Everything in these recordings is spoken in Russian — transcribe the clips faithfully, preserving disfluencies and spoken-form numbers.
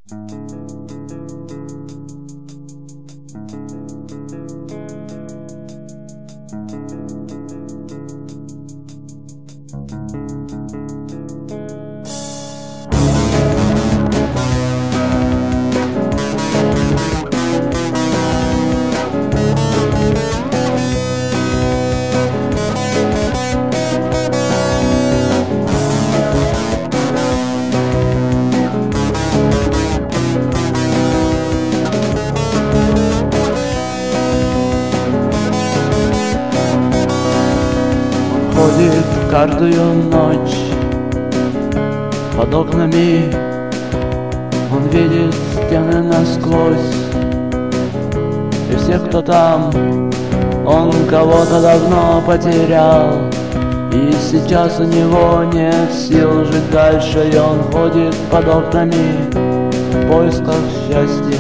Ходит каждую ночь под окнами, он видит стены насквозь. И всех, кто там, он кого-то давно потерял. И сейчас у него нет сил жить дальше, и он ходит под окнами в поисках счастья.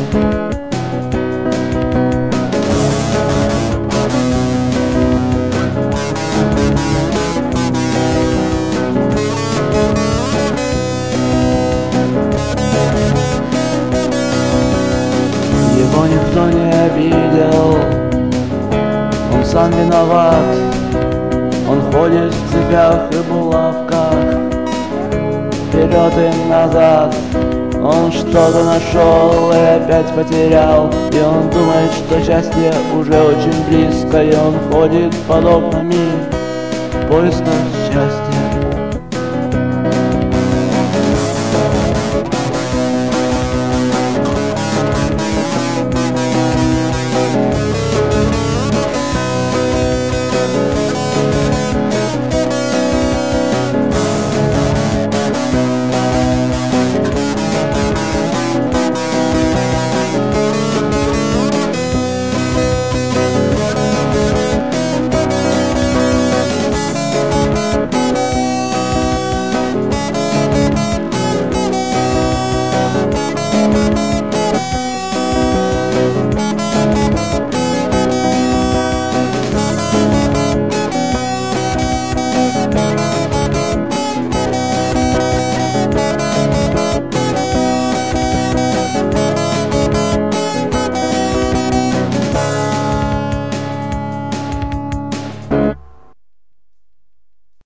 Его никто не обидел, он сам виноват. Он ходит в цепях и булавках, вперед и назад. Он что-то нашел и опять потерял, и он думает, что счастье уже очень близко, и он ходит под окнами в поисках счастья.